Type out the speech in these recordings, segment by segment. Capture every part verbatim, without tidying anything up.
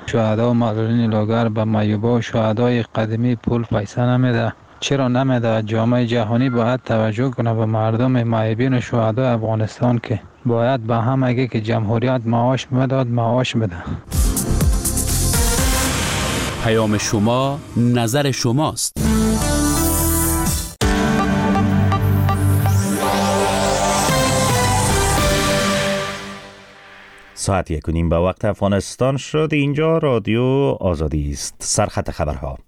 شهدا و معلولین لاگر به مایوبا و شهدای قدیمی پول پیسه نمیده. چرا نمیده؟ جامعه جهانی باید توجه کنه به مردم معیوبین و شهدای افغانستان که باید به هم اگه که جمهوریت معاش میداد معاش بده. پیام شما نظر شماست. ساعت یک و نیم به وقت افغانستان شد. اینجا رادیو آزادی است. سرخط خبرها.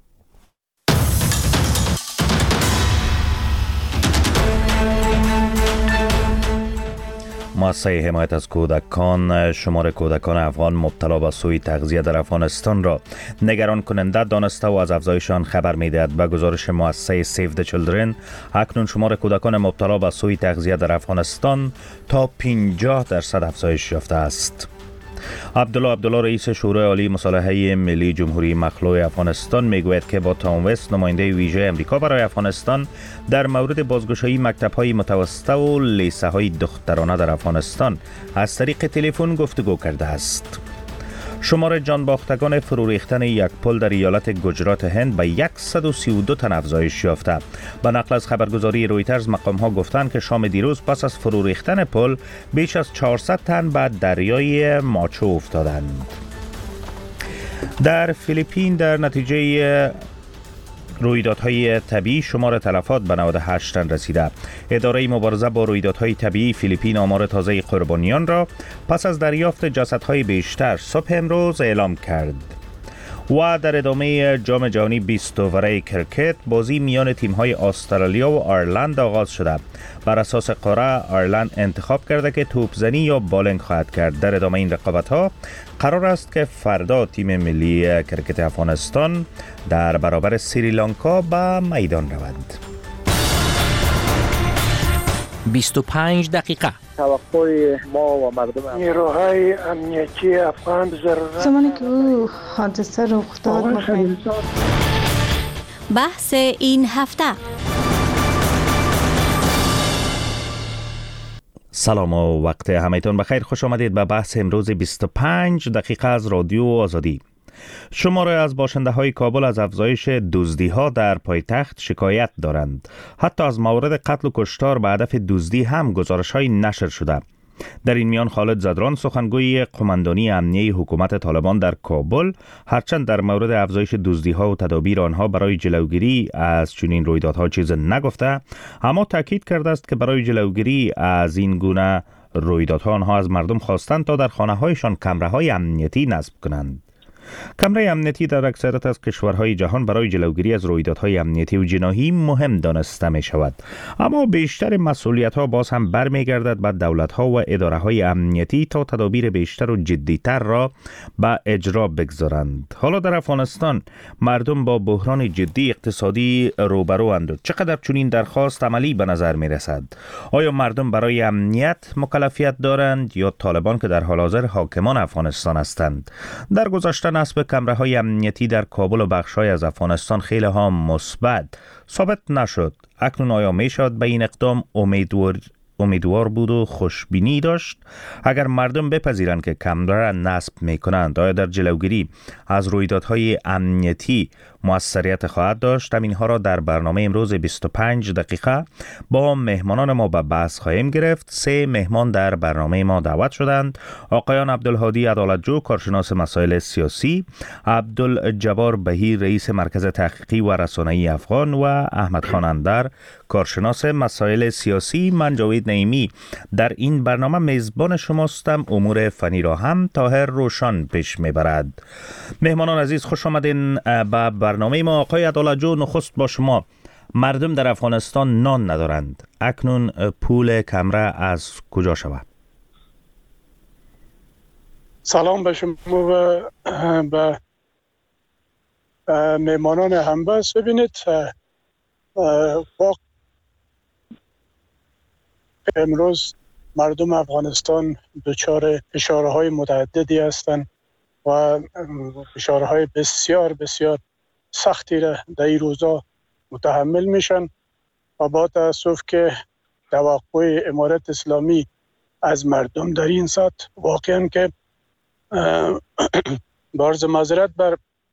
مؤسسه حمایت از کودکان شمار کودکان افغان مبتلا به سوء تغذیه در افغانستان را نگران کننده دانسته و از افزایش آن خبر می‌دهد. به گزارش مؤسسه سیو د چیلدرن، اکنون شمار کودکان مبتلا به سوء تغذیه در افغانستان تا پنجاه درصد افزایش یافته است. عبدالله عبدالله رئیس شورای عالی مصالحه ملی جمهوری مخلوع افغانستان میگوید که با تام وست نماینده ویژه امریکا برای افغانستان در مورد بازگشایی مکتب‌های متوسطه و لیسه‌های دخترانه در افغانستان از طریق تلفن گفتگو کرده است. شمار جانباختگان فرو ریختن یک پل در ایالت گجرات هند به صد و سی و دو تن افزایش یافته. به نقل از خبرگزاری رویترز، مقام‌ها گفتند که شام دیروز پس از فرو ریختن پل بیش از چهارصد تن به دریای ماچو افتادند. در فیلیپین در نتیجه رویدادهای طبیعی شمار تلفات به نود و هشت تن رسیده. اداره مبارزه با رویدادهای طبیعی فیلیپین آمار تازه قربانیان را پس از دریافت جسدهای بیشتر صبح امروز اعلام کرد. و در ادامه جام جهانی بیست اووره کرکت، بازی میان تیم‌های استرالیا و آیرلند آغاز شده. بر اساس قرعه آیرلند انتخاب کرده که توپزنی یا بالینگ خواهد کرد. در ادامه این رقابت‌ها قرار است که فردا تیم ملی کرکت افغانستان در برابر سریلانکا به میدان رود. بیست و پنج دقیقه. توقع ما و مردم نیروهای امنیتی افغان ضرورت زمانی که او حادثه رخ داد بحث این هفته. سلام و وقت همه‌تان بخیر. خوش آمدید به بحث امروز بیست و پنج دقیقه از رادیو آزادی. شماره از باشنده های کابل از افزایش دزدی ها در پایتخت شکایت دارند. حتی از موارد قتل و کشتار به هدف دزدی هم گزارش های نشر شده. در این میان خالد زدران، سخنگوی قماندانی امنیه حکومت طالبان در کابل، هرچند در مورد افزایش دزدی ها و تدابیر آنها برای جلوگیری از چنین رویدادها چیز نگفته، اما تاکید کرده است که برای جلوگیری از این گونه رویدادها آنها از مردم خواستند تا در خانه هایشان کمره های امنیتی نصب کنند. کمره امنیتی در اکثریت از کشورهای جهان برای جلوگیری از رویدادهای امنیتی و جناحی مهم دانسته می شود، اما بیشتر مسئولیت ها باز هم برمیگردد به دولت ها و اداره های امنیتی تا تدابیر بیشتر و جدیتر را به اجرا بگذارند. حالا در افغانستان مردم با بحران جدی اقتصادی روبرو اند. چقدر چنین درخواست عملی به نظر می رسد؟ آیا مردم برای امنیت مکلفیت دارند یا طالبان که در حال حاضر حاکمان افغانستان هستند؟ در گذشته نصب کمره های امنیتی در کابل و بخش‌های از افغانستان خیلی ها مثبت ثابت نشد. اکنون آیا می شود به این اقدام امیدوار امیدوار بود و خوشبینی داشت؟ اگر مردم بپذیرند که کمره نصب می کنند، آیا در جلوگیری از رویدادهای امنیتی موثریت خواهد داشت؟ اینها را در برنامه امروز بیست و پنج دقیقه با مهمانان ما به بحث خواهیم گرفت. سه مهمان در برنامه ما دعوت شدند: آقایان عبدالهادی عدالتجو، کارشناس مسائل سیاسی، عبدالجبار بهیر، رئیس مرکز تحقیقی و رسانه‌ای افغان، و احمد خان اندر، کارشناس مسائل سیاسی. من جاوید نعیمی در این برنامه میزبان شماستم. امور فنی را هم طاهر روشن پیش میبرد. مهمانان عزیز، خوش آمدین به برنامه ما. آقای عدالتجو، نخست با شما. مردم در افغانستان نان ندارند. اکنون پول کمره از کجا شود؟ سلام به شما و به مهمانان همبست. ببینید، امروز مردم افغانستان دچار فشارهای متعددی هستند و فشارهای بسیار بسیار سختی را در این روزا متحمل میشن و با تاسف که توقع امارت اسلامی از مردم در این سطح واقعا که بارز معذرت بر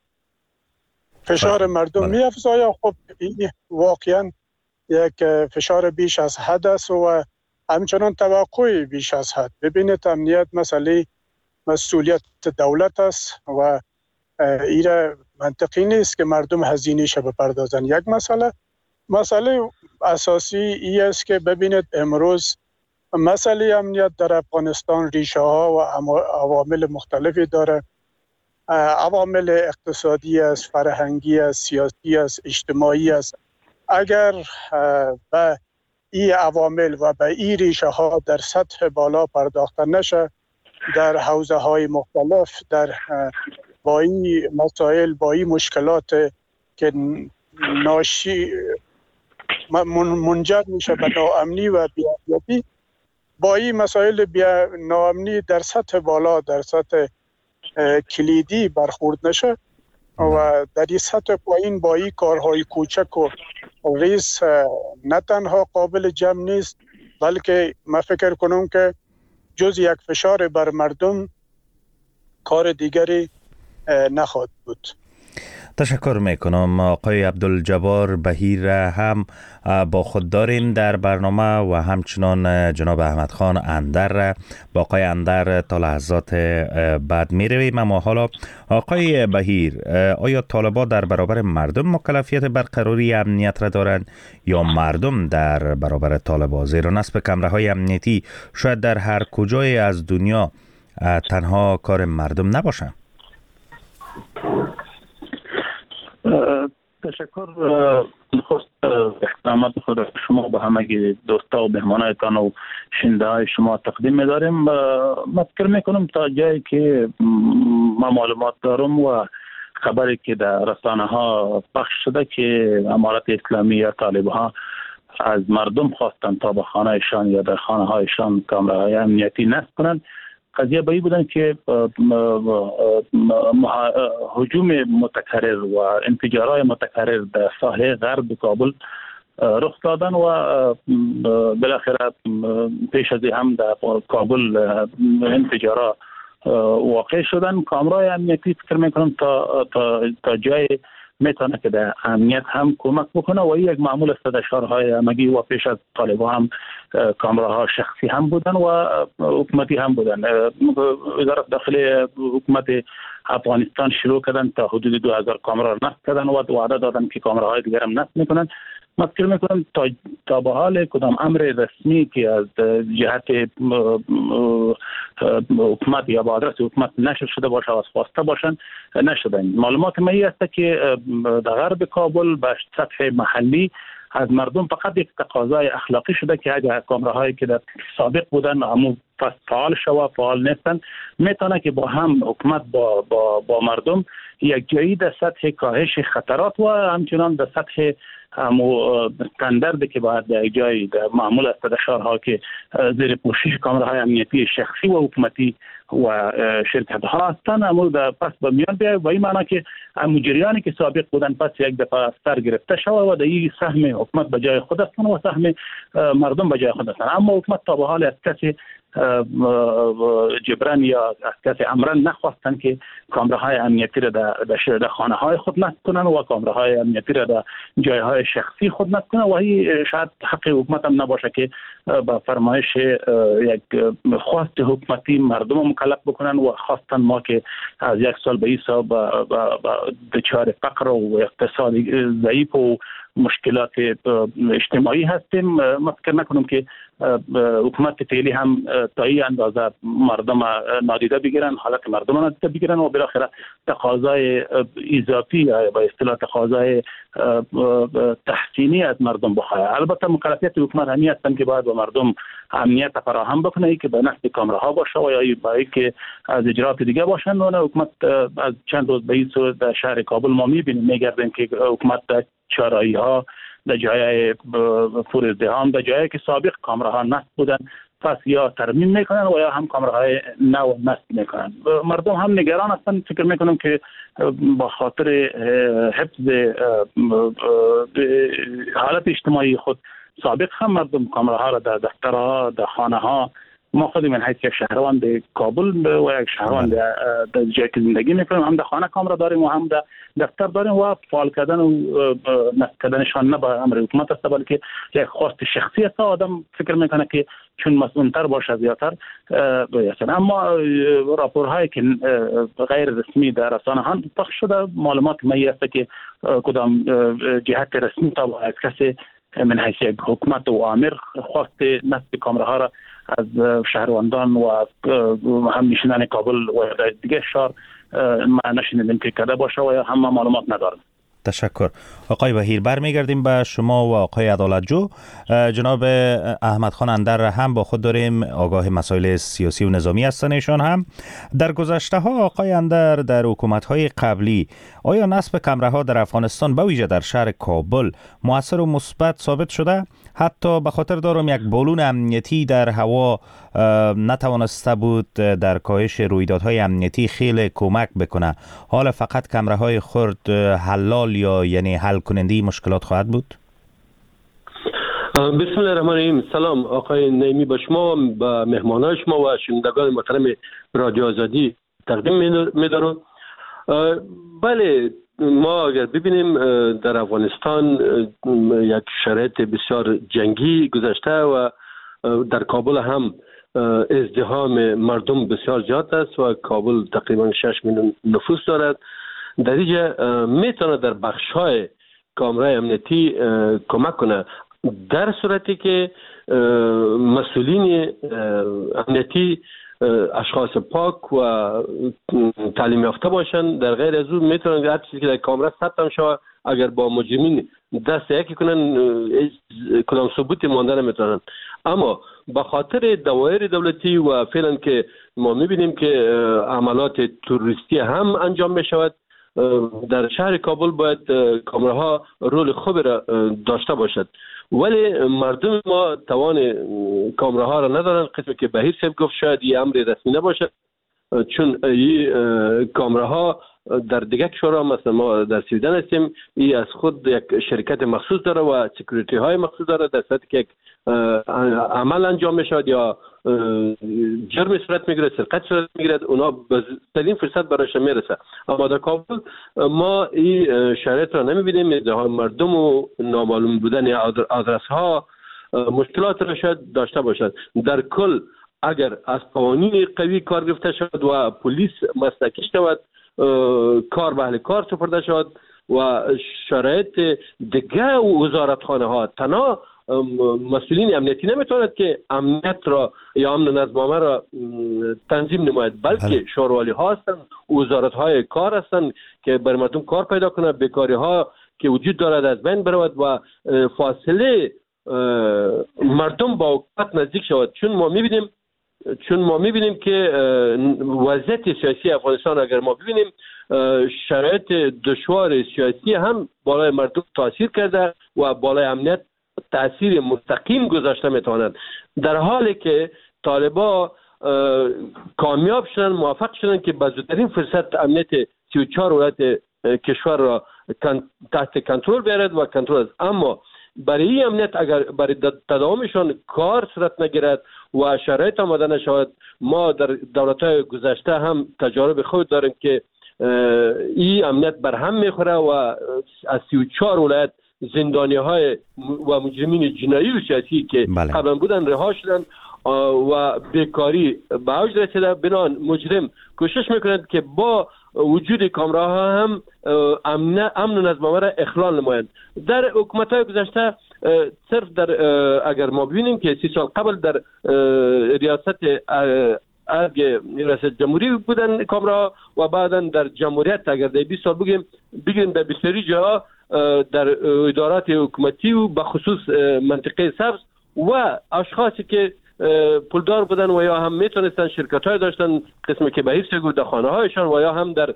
فشار مردم می افزاید. خب این واقعا یک فشار بیش از حد است و همچنان توقع بیش از حد. ببینید امنیت مسئله مسئولیت دولت است و ایره منطقی نیست که مردم هزینه شه بپردازن. یک مسئله مسئله اساسی ای است که ببینید امروز مسئله امنیت در افغانستان ریشه ها و عوامل مختلفی داره. عوامل اقتصادی است، فرهنگی است، سیاسی است، اجتماعی است. اگر به این عوامل و به این ریشه ها در سطح بالا پرداخته نشه، در حوزه های مختلف، در با این مسائل، با این مشکلات که ناشی منجر میشه به ناامنی و بی‌امنیتی، با این مسائل بیا ناامنی در سطح بالا، در سطح کلیدی برخورد نشه و در این سطح پایین با این کارهای کوچک و ریز نه تنها قابل جمع نیست، بلکه من فکر کنم که جز یک فشار بر مردم کار دیگری نخواهد بود. تشکر میکنم. آقای عبدالجبار بهیر هم با خود داریم در برنامه و همچنان جناب احمد خان اندر. با آقای اندر تا لحظات بعد می رویم. اما حالا آقای بهیر، آیا طالبان در برابر مردم مکلفیت برقراری امنیت را دارند یا مردم در برابر طالبان؟ زیرا نصب کمره‌های امنیتی شاید در هر کجای از دنیا تنها کار مردم نباشند. تشکر. خواست احترامات خود شما به همه دوستا و مهمانایتان و شنونده های شما تقدیم می‌داریم. من فکر میکنم تا جایی که ما معلومات دارم و خبری که در رسانه ها پخش شده که امارت اسلامی یا طالبان از مردم خواستن تا به خانه‌شان یا در خانه هایشان کامراهای امنیتی نصب کنند. قضیه به این بودن که هجوم متکرر و انفجارهای متکرر در ساحل غرب کابل رخ دادن و بالاخره پیش از هم در کابل انفجارها واقع شدن. کامرای امنیتی فکر میکنم تا تا تا جای میتونه که در امنیت هم کمک بکنه و یک معمول است در شهرهای همگی و پیش از طالبان هم کامراها شخصی هم بودن و حکومتی هم بودن. وزارت داخلی حکومت افغانستان شروع کردن تا حدود دو هزار کامرا نصب کردن و وعده دادن که کامراهای دیگر هم نصب میکنن. من فکر میکنم تا تا به حال کدام امر رسمی که از جهت حکومت یا با آدرس حکومت نشر شده باشه و خواسته باشن نشدن. معلومات ما این است که در غرب کابل به سطح محلی از مردم فقط یک تقاضای اخلاقی شده که اگر کامراهایی که در سابق بودن همون فعال شوه فعال نیستن، میتونه که با هم حکومت با با با مردم یک جایی در سطح کاهش خطرات و همچنان در سطح همو استانداردی که باید در جای معمول است در شهرها که زیر پوشش کامراهای امنیتی شخصی و حکومتی و شرکت ها هستند، اما در پس به میان بیاید و این معنی که مجریانی که سابق بودن پس یک دفعه سر گرفته شود و در این سهم حکومت به جای خود هستند و سهم مردم به جای خود هستند. اما حکومت تا به حال از کسی جبران یا از کسی امرن نخواستن که کامراهای امنیتی را در در خانه های خود نصب کنن و کامراهای امنیتی را در جای های شخصی خود نصب کنن و این شاید حق حکومت هم نباشه که با فرمایش یک خواست حکومتی مردم مکلف بکنن و خواستن ما که از یک سال به این سال با دچار فقر و اقتصادی ضعیف و مشکلات اجتماعی هستیم. من فکر نکنم که حکومت فعلی هم تا این اندازه مردم نادیده بگیرن، حالت مردم نادیده بگیرن و بالاخره تقاضای اضافی یا به اصطلاح تقاضای تحسینی از مردم بخواه. البته مکلفیت حکومت همی هستن که باید به مردم امنیت فراهم بکنه که به نصب کامراها باشه و یا باید که از اجرات دیگه باشن. و حکومت از چند روز به این صورت در شهر کابل ما میبینیم میگردیم که حکومت در چهارراهی ها در جای پر ازدحام در جایی که سابق کامراها نصب بودن پس یا ترمیم میکنن و یا هم کامراهای نو نصب میکنن. مردم هم نگران هستن. فکر میکنم که با خاطر حفظ حالت اجتماعی خود سابق هم مردم کامراها را در دفترها، در خانه ها ما خود من حیث یک شهروند کابل و یک شهروند در جایی که زندگی میکنیم هم در خانه کامرا داریم و هم در دفتر داریم و فعال کردن و نصب کردنشان نه به امر حکومت است بلکه یک خواست شخصی است. آدم فکر میکنه که چون مسئول‌تر باشه زیادتر بیاید. اما راپورهایی که غیر رسمی در رسانه ها پخش شده معلومات می است که کدام جهت رسمی تا از کسی من حیث یک حکومت و آمر خواست نصب کامراها را از شهروندان و هم نشینان کابل و دیگه شهر ما نشینیدیم که کرده باشه و همه معلومات ندارم. تشکر. آقای بهیر، برمیگردیم به شما و آقای عدالتجو. جناب احمد خان اندر هم با خود داریم، آگاه مسائل سیاسی و نظامی هستن ایشان هم. در گذشته ها آقای اندر در حکومت های قبلی آیا نصب کمره ها در افغانستان به ویژه در شهر کابل مؤثر و مثبت ثابت شده؟ حتی به خاطر دارم یک بالون امنیتی در هوا نتوانسته بود در کاهش رویدادهای امنیتی خیلی کمک بکنه. حالا فقط کمره های خرد حلال یا یعنی حل کننده مشکلات خواهد بود؟ بسم الله الرحمن الرحیم. سلام آقای نعیمی، با شما، با مهمانان شما و شنوندگان محترم رادیو آزادی تقدیم می‌دارم. بله، ما اگر ببینیم در افغانستان یک شرایط بسیار جنگی گذشته و در کابل هم ازدحام مردم بسیار زیاد است و کابل تقریبا شش میلیون نفوس دارد. در اینجا میتونه در بخش‌های کامرای امنیتی کمک کنه در صورتی که مسئولین امنیتی اشخاص پاک و تعلیم یافته باشند. در غیر از اون میتونن هر چیزی که در کامرا ثبت شود اگر با مجرمین دست یکی کنن کدام ثبوتی مانده نمیتونن. اما به خاطر دوایر دولتی و فعلا که ما میبینیم که عملات تروریستی هم انجام میشود، در شهر کابل باید کامراها رول خوبی را داشته باشد، ولی مردم ما توان کامراها را ندارند. قسمی که بهیر صاحب گفت شاید این امر رسمی نباشد، چون این کامراها در دیگه کشورها مثلا ما در سویدن هستیم، این از خود یک شرکت مخصوص داره و سکیوریتی های مخصوص داره. در صورتی که یک عمل انجام میشود یا جرم صورت میگیره، سرقت صورت میگیره، اونا به سلیم فرصت برایش میرسه. اما در کابل ما این شرایط را نمیبینیم. ازدحام مردم و نامعلوم بودن آدرس ها مشکلات را شاید داشته باشد. در کل اگر از قوانین قوی کار گرفته شود و پلیس مسلکی شود، کار به اهل کار سپرده شود و شرایط دیگه و وزارتخانه ها تنها مسئولین امنیتی نمیتواند که امنیت را یا امن و نظم عامه را تنظیم نماید، بلکه شوروالی ها هستند، وزارت های کار هستند که بر مردم کار پیدا کنند، بیکاری ها که وجود دارد از بین برود و فاصله مردم با حکومت نزدیک شود. چون ما میبینیم چون ما میبینیم که وضعیت سیاسی افغانستان اگر ما ببینیم، شرایط دشوار سیاسی هم بالای مردم تاثیر کرده و بالای امنیت تاثیر مستقیم گذاشته میتواند. در حالی که طالبا کامیاب شدن، موفق شدن که به زودترین فرصت امنیت سی و چهار ولایت کشور را تحت کنترل بیارد و کنترل است. اما برای این امنیت اگر برای تداومشان کار صورت نگیرد و شرایط آماده نشود، ما در دولت‌های گذشته هم تجارب خود داریم که این امنیت برهم میخوره و از سی و چهار ولایت زندانی های و مجرمین جنایی و سیاسی که بله. قبلا بودن رها شدن و بیکاری به اوج رسیده. بنان مجرم کوشش میکنند که با وجود کامراها هم امن امن و نظم را اخلال نمایند. در حکومت‌های گذشته صرف در اگر ما ببینیم که سی سال قبل در ریاست ارگ ریاست جمهوری بودن کامراها و بعدا در جمهوریت اگر در بیست سال بگیم بگیم در بسیاری جاها در ادارات حکومتی و به خصوص منطقه سبز و اشخاصی که پولدار بودن و یا هم میتونستن شرکت های داشتن قسمی که به حفظ گوده خانه هایشان و یا هم در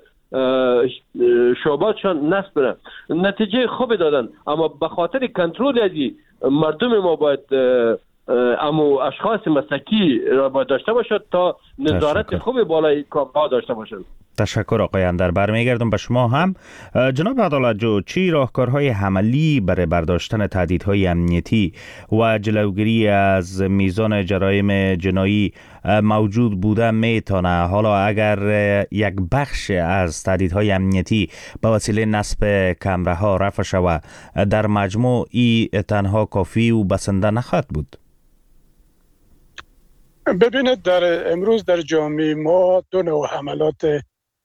شعباتشان نصب بدن، نتیجه خوبی دادن. اما به خاطر کنترل ازی مردم ما باید امو اشخاص مسلکی را باید داشته باشد تا نظارت خوب بالای کامرها داشته باشد. تشکر آقای اندر. برمیگردم به شما هم. جناب عدالت جو، چی راهکارهای عملی برای برداشتن تهدیدهای امنیتی و جلوگیری از میزان جرایم جنایی موجود بوده میتونه؟ حالا اگر یک بخش از تهدیدهای امنیتی به وسیله نصب کامراها رفع شود، در مجموع ای تنها کافی و بسنده نخواهد بود؟ ببینید، در امروز در جامعه ما دو نوع حملات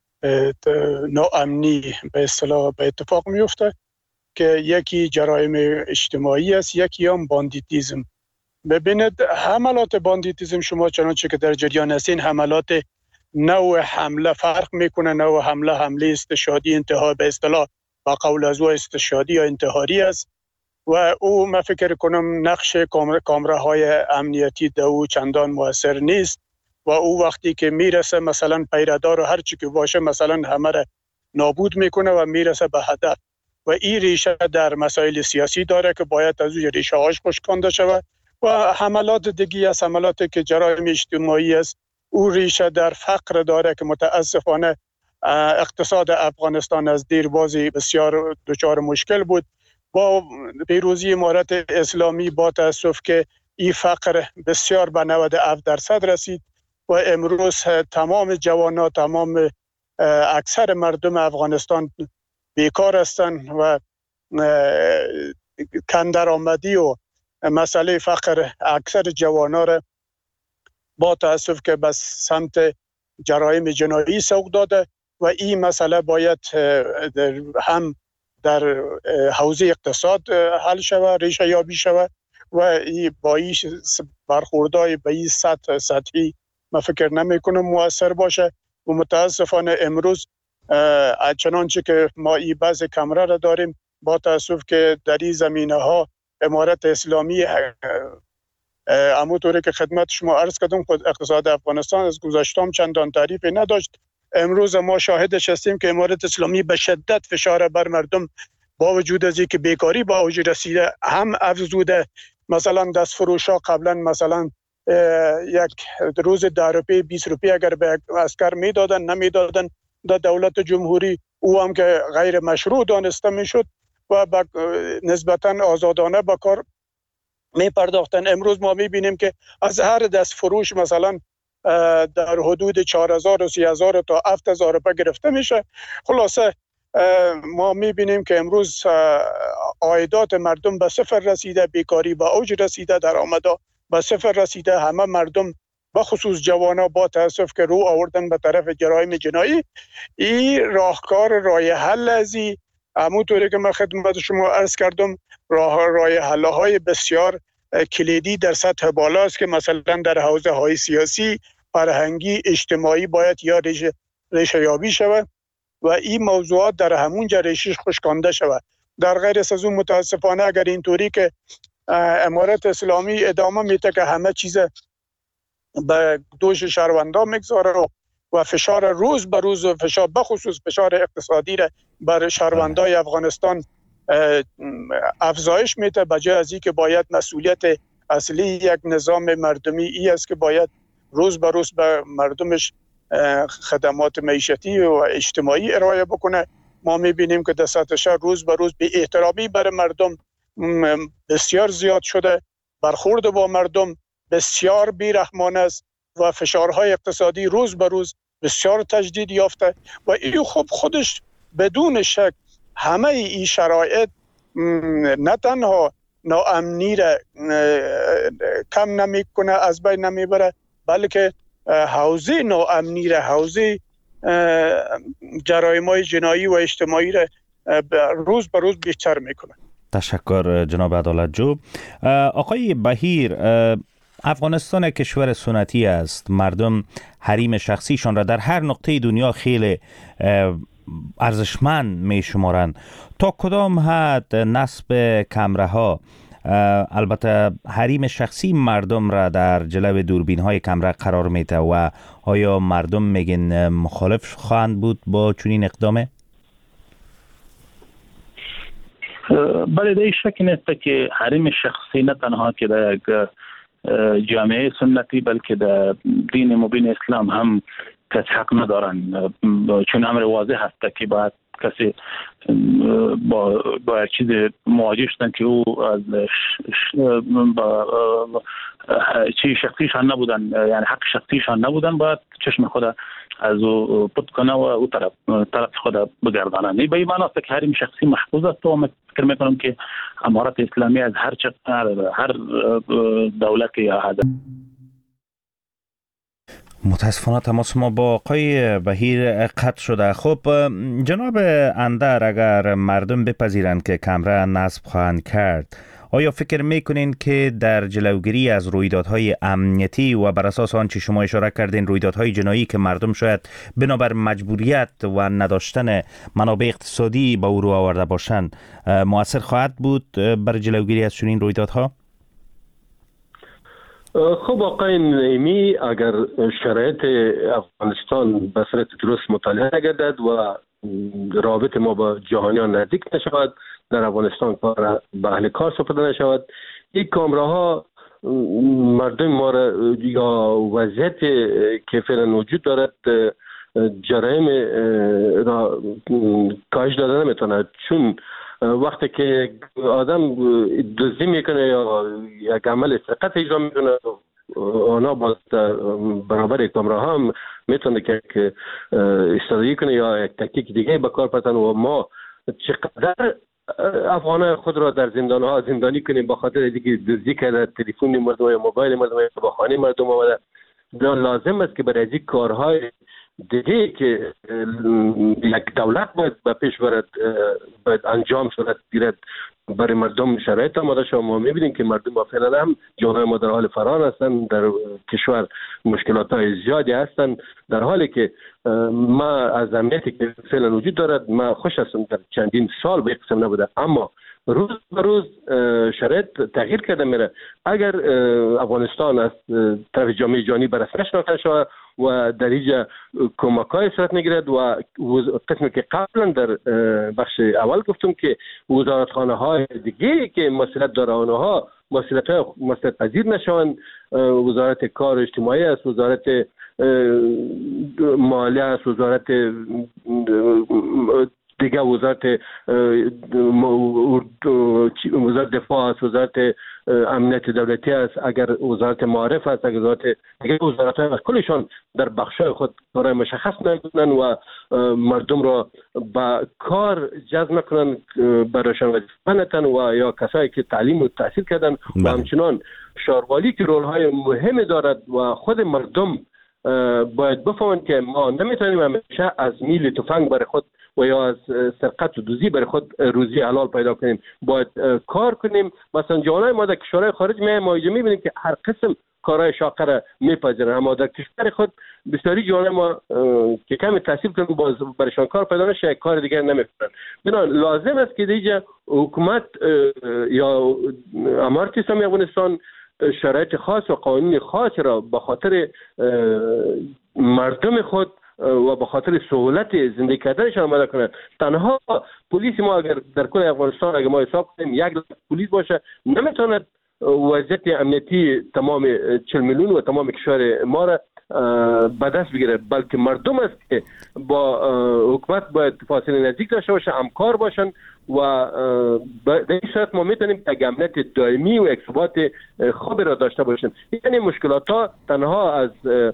ناامنی به اصطلاح به اتفاق میفته که یکی جرایم اجتماعی است، یکی هم باندیتیزم. ببینید، حملات باندیتیزم شما چنانچه که در جریان هستین، حملات نوع حمله فرق میکنه. نوع حمله حمله استشهادی انتحاری به اصطلاح با قول از او استشهادی یا انتحاری است و او من فکر کنم نقش کامراهای امنیتی در او چندان موثر نیست و او وقتی که میرسه مثلا پیردار و هر چی که باشه مثلا همه را نابود میکنه و میرسه به هدف و این ریشه در مسائل سیاسی داره که باید از او ریشه هاش خشکانده شود و حملات دیگی از حملات که جرایم اجتماعی است او ریشه در فقر داره که متاسفانه اقتصاد افغانستان از دیربازی بسیار دچار مشکل بود. با پیروزی امارت اسلامی با تاسف که این فقر بسیار به نود و هفت درصد رسید و امروز تمام جوانان، تمام اکثر مردم افغانستان بیکار هستند و کم درآمدی و مسئله فقر اکثر جوانان را با تاسف که به سمت جرایم جنایی سوق داده و این مسئله باید هم در حوزه اقتصاد حل شود، ریشه یابی شود و با این برخوردهای به این سطح سطحی من فکر نمی کنم موثر باشه و متاسفانه امروز چنانچه که ما این بعض کامرا را داریم با تاسف که در این زمینه ها امارت اسلامی همونطوری که خدمت شما عرض کردم خود اقتصاد افغانستان از گذشتم چندان تعریفی نداشت. امروز ما شاهدش هستیم که امارت اسلامی به شدت فشار بر مردم با وجود از اینکه بیکاری با اوج رسیده هم افزوده. مثلا دست فروش ها قبلا مثلا یک روز ده روپیه بیست روپیه اگر به عسکر میدادن نمیدادن در دولت جمهوری او هم که غیر مشروع دانسته میشد و نسبتا آزادانه به کار می پرداختن. امروز ما می بینیم که از هر دست فروش مثلا در حدود چهار هزار و سی هزار تا هفت هزار روپیه گرفته میشه. خلاصه ما می بینیم که امروز عایدات مردم به صفر رسیده، بیکاری به اوج رسیده، درآمدها به صفر رسیده. همه مردم به خصوص جوانا با تاسف که رو آوردن به طرف جرایم جنایی. این راهکار رای حل ازی همونطوری که من خدمت شما عرض کردم راه رای حل های بسیار کلیدی در سطح بالا است که مثلا در حوزه های سیاسی، فرهنگی، اجتماعی باید یا ریشه ریشه یابی شود و این موضوعات در همون جا ریشش خشکانده شود. در غیر از اون متاسفانه اگر اینطوری که امارت اسلامی ادامه میده که همه چیز به دوش شهروندان میگذاره و فشار روز به روز و فشار بخصوص فشار اقتصادی را بر شهروندان افغانستان افزایش میده، بجای از این که باید مسئولیت اصلی یک نظام مردمی ای است که باید روز به روز به مردمش خدمات معیشتی و اجتماعی ارائه بکنه. ما میبینیم که در سطح شهر روز به روز بی احترامی بر مردم بسیار زیاد شده، برخورد با مردم بسیار بیرحمانه است و فشارهای اقتصادی روز به روز بسیار تجدید یافته و این خب خودش بدون شک همه این شرایط نه تنها ناامنی را کم نمی کنه، از بین نمی بره، بلکه حوزه ناامنی را، حوزه جرایم‌های جنایی و اجتماعی را روز به روز بیشتر میکنه. تشکر جناب عدالت جو. آقای بهیر، افغانستان کشور سنتی است. مردم حریم شخصیشان را در هر نقطه دنیا خیلی ارزشمند می شمارند. تا کدام حد نصب کامراها، البته حریم شخصی مردم را در جلو دوربین های کامرا قرار میده و آیا مردم میگن مخالف خواهند بود با چنین اقدامه؟ بله، در شک نیست که حریم شخصی نه تنها که در یک جامعه سنتی بلکه در دین مبین اسلام هم کسی حق ندارن، چون امر واضح هست که باید کسی با با چیز مواجه شدن که او از با چی شخصیشان نبودن، یعنی حق شخصیشان نبودن، باید چشم خود از او پت کنه و او طرف طرف خود بگردانه. نه به این معنی است که حریم شخصی محفوظ است و من فکر میکنم که امارات اسلامی از هر چه هر دولت یا حد. متاسفانه تماس ما با آقای بهیر قطع شده. خب جناب اندر، اگر مردم بپذیرند که کمره نصب خواهند کرد، آیا فکر میکنین که در جلوگیری از رویدادهای امنیتی و بر اساس آنچه شما اشاره کردین رویدادهای جنایی که مردم شاید بنابر مجبوریت و نداشتن منابع اقتصادی با او رو آورده باشند مؤثر خواهد بود بر جلوگیری از چنین رویدادها؟ خب آقای نعیمی، اگر شرایط افغانستان به صورت درست مطالعه نگردد و رابط ما با جهانیان نزدیک نشود، در افغانستان کار به اهل کار سپرده نشود، این کامراها مردم ما را یا وضعیت که فعلا وجود دارد جرایم را کاهش داده نمیتونه، چون وقتی که آدم دزدی میکنه یا یک عمل سرقت اجرا میکنه، آنها با برابر کامراها هم میتونه که استفاده کنه یا یک تکنیک دیگه به کار ببرن و ما چقدر افغانان خود را در زندان ها زندانی کنیم با خاطر دیگه دزدی کرده، تلفن مردم یا موبایل مردم یا با خانه مردم آمده. لازم است که برای این کارهای دیگه که یک دولت باید به پیش برد باید انجام صورت گیرد برای مردم شرایط آماده شد. ما میبینیم که مردم با فعلا هم جامعه ما در حال فرار هستند، در کشور مشکلات های زیادی هستند، در حالی که ما از امنیتی که فعلا وجود دارد ما خوش هستم در چندین سال به قسم نبوده، اما روز به روز شرایط تغییر کرده میره. اگر افغانستان از طرف جامعه جهانی بررسی نشده شود و در اینجا کمک‌های صورت میگیرد و قسمی که قبلا در بخش اول گفتم که وزارتخانه‌های دیگه که مسئولیت داره آنها مسئولیت مسئولیت پذیر نشوند، وزارت کار اجتماعی است، وزارت مالیه است، وزارت دیگه وزارت وزارت دفاع است، وزارت امنیت دولتی است، اگر وزارت معارف است، اگر وزارت دیگه وزارت های کلشان در بخشای خود کارهای مشخص نکنند و مردم را با کار جذب نکنند، برایشان وظیفه نتن و یا کسایی که تعلیم و تحصیل کردن و همچنان شاروالی که رول های مهمی دارد و خود مردم باید بفهمند که ما نمیتونیم همیشه از میل تفنگ برای خود و یا از سرقت و دزدی برای خود روزی حلال پیدا کنیم، باید کار کنیم. مثلا جوانای ما در کشورهای خارج می ما میبینیم که هر قسم کارهای شاقه را میپذیرن، اما در کشور خود بسیاری جوانای ما که کمی تحصیل کنن باز برایشان کار پیدا نشه، کار دیگر نمیکنن. بنابراین لازم است که دیگه حکومت یا امارت اسلامی افغانستان شرایط خاص و قانون خاص را به خاطر مردم خود و به خاطر سهولت زندگی کردنشان آماده کنند. تنها پلیس ما اگر در کل افغانستان اگر ما حساب کنیم یک پلیس باشه نمیتواند وضعیت امنیتی تمام چهل میلیون و تمام کشور ما را به دست بگیره، بلکه مردم است که با حکومت باید فاصله نزدیک داشته باشه، همکار باشن و در این صورت ما میتونیم یک امنیت دائمی و یک ثبات خوبی را داشته باشیم. یعنی مشکلات ها تنها از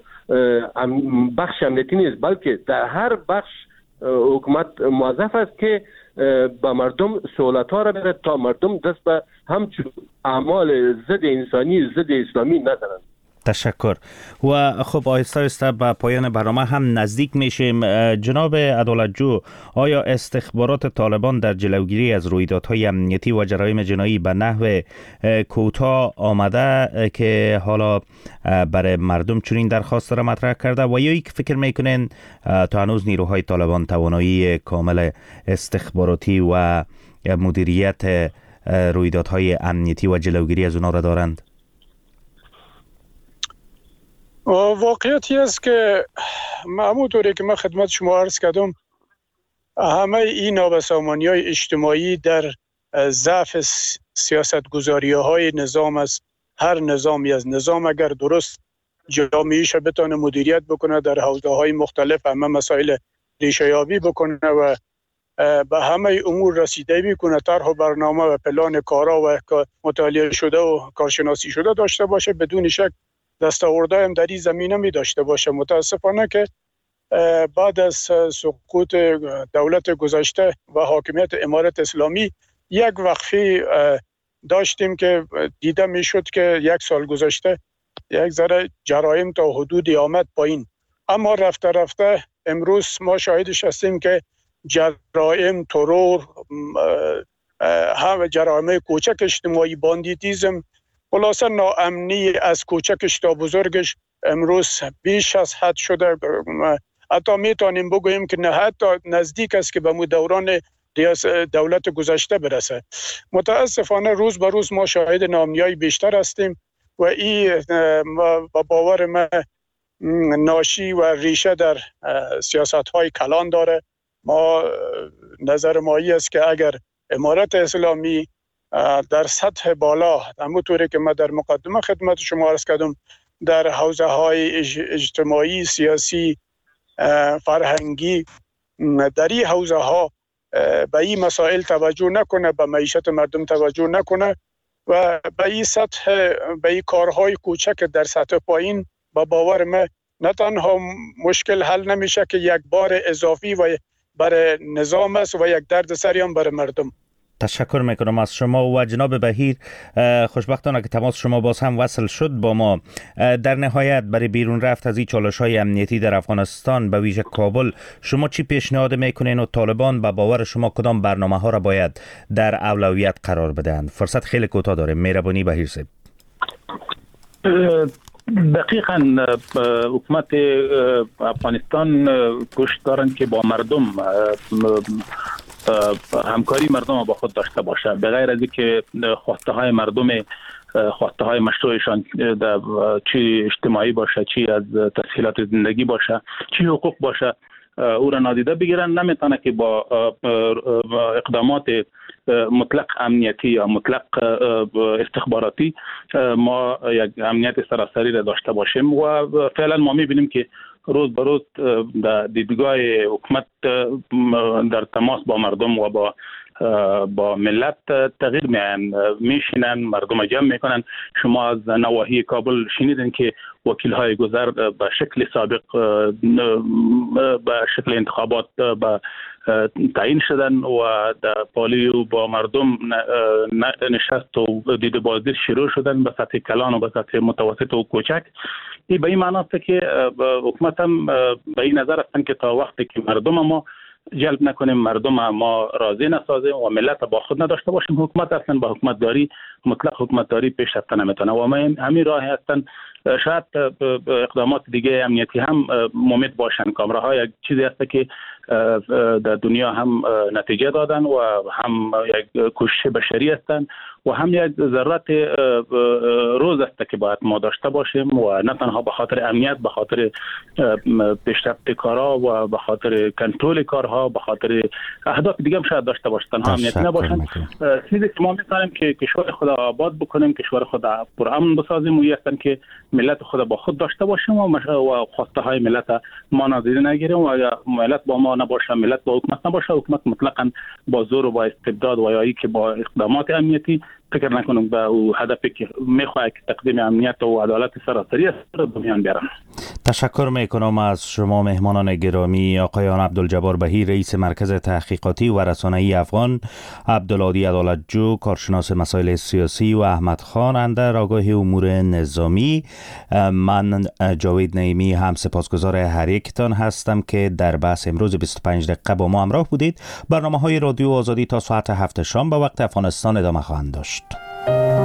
بخش امنیتی نیست، بلکه در هر بخش حکومت موظف است که با مردم سهولت ها را بره تا مردم دست به همچون اعمال ضد انسانی ضد اسلامی نزنند. تشکر. و خب آهسته آهسته به پایان برنامه هم نزدیک میشیم. جناب عدالتجو، آیا استخبارات طالبان در جلوگیری از رویدادهای امنیتی و جرایم جنایی به نحو کوتاه آمده که حالا برای مردم چنین درخواست را مطرح کرده و یا یک فکر میکنین تا هنوز نیروهای طالبان توانایی کامل استخباراتی و مدیریت رویدادهای امنیتی و جلوگیری از اونا را دارند؟ واقعیتی است که همونطوری که من خدمت شما عرض کردم همه این نابسامانی های اجتماعی در ضعف سیاست گذاری های نظام است هر نظامی از نظام اگر درست جامعیش بتونه مدیریت بکنه در حوزه‌های مختلف، همه مسائل ریشه‌یابی بکنه و به همه امور رسیدگی کنه، طرح و برنامه و پلان کارا و مطالعه شده و کارشناسی شده داشته باشه، بدون شک دستاوردهای هم در این زمینه می داشته باشه. متاسفانه که بعد از سقوط دولت گذشته و حاکمیت امارت اسلامی یک وقفه داشتیم که دیده می شد که یک سال گذشته یک ذره جرایم تا حدودی آمد پایین، اما رفته رفته امروز ما شاهدش هستیم که جرایم، ترور، هم جرایم کوچک اجتماعی، باندیتیزم، خلاصه ناامنی از کوچکش تا بزرگش امروز بیش از حد شده. حتی میتونیم بگوییم که نه حتی نزدیک است که به مو دوران دولت گذشته برسه. متاسفانه روز به روز ما شاهد ناامنی‌های بیشتر هستیم و این با باور من ناشی و ریشه در سیاست‌های کلان داره. ما نظر مایی است که اگر امارت اسلامی در سطح بالا، همونطوری که من در مقدمه خدمت شما عرض کردم، در حوزه‌های اجتماعی، سیاسی، فرهنگی، در این حوزه‌ها به این مسائل توجه نکنه، به معیشت مردم توجه نکنه و به این سطح، به این کارهای کوچک در سطح پایین، با باور من نه تنها مشکل حل نمیشه که یک بار اضافی و برای نظام است و یک درد سری هم برای مردم. تشکر میکنم از شما و جناب بهیر. خوشبختانه که تماس شما باز هم وصل شد با ما. در نهایت برای بیرون رفت از این چالش‌های امنیتی در افغانستان به ویژه کابل، شما چی پیشنهاد میکنین و طالبان به باور شما کدام برنامه ها را باید در اولویت قرار بدهند؟ فرصت خیلی کوتاه داره. مهربانی بهیر صاحب. دقیقاً حکومت افغانستان کوشش دارند که با مردم همکاری مردم با خود داشته باشه، به غیر از اینکه خواسته های مردم، خواسته های مشروعشان چی اجتماعی باشه، چی از تسهیلات زندگی باشه، چی حقوق باشه، او را نادیده بگیرن، نمیتونه که با اقدامات مطلق امنیتی یا مطلق استخباراتی ما یک امنیت سراسری را داشته باشیم. و فعلا ما میبینیم که روز به روز در دیدگاه حکومت در تماس با مردم و با با ملت تغییر میان، میشینن، مردم جمع میکنن. شما از نواحی کابل شنیدین که وکیل های گذر به شکل سابق به شکل انتخابات به تعیین شدن و در پالیو با مردم نشست و دید بازدید شروع شدن به سطح کلان و به سطح متوسط و کوچک. این به این معنی است که حکومت هم به این نظر هستن که تا وقتی که مردم ما جلب نکنیم، مردم ما راضی نسازیم و ملت با خود نداشته باشیم، حکومت هستن با حکومتداری مطلق حکومتداری پیش رفتن نمیتونه و ما همین راه هستن. شاید اقدامات دیگه امنیتی هم ممید باشن. کامراها یک چیزی هست که در دنیا هم نتیجه دادن و هم یک کوشش بشری هستن و هم یک ضرورت روز است که باید ما داشته باشیم و نه تنها به خاطر امنیت، به خاطر پیشرفت کارها و به خاطر کنترل کارها، به خاطر اهداف دیگه هم شاید داشته باشن، تنها امنیتی نباشن. چیزی که ما می‌خوایم که کشور خود آباد بکنیم، کشور خود پرامن بسازیم و هستن که ملت خود با خود داشته باشیم و خواسته های ملت ما نادیده نگیریم و ملت با ما نباشه، ملت با حکومت نباشه، حکومت مطلقاً با زور و با استبداد و یا ای که با اقدامات امنیتی فکر نکنم به او هدفی که میخواد که تقدیم امنیت و عدالت سراسری است رو بیان بیارن. تشکر میکنم از شما مهمانان گرامی، آقایان عبدالجبار بهیر رئیس مرکز تحقیقاتی و رسانه‌ای افغان، عبدالهادی عدالتجو کارشناس مسائل سیاسی و احمد خان اندر آگاه امور نظامی. من جاوید نعیمی هم سپاسگزار هر یکتان هستم که در بحث امروز بیست و پنج دقیقه با ما همراه بودید. برنامه‌های رادیو آزادی تا ساعت هفت شام به وقت افغانستان ادامه خواهند داشت.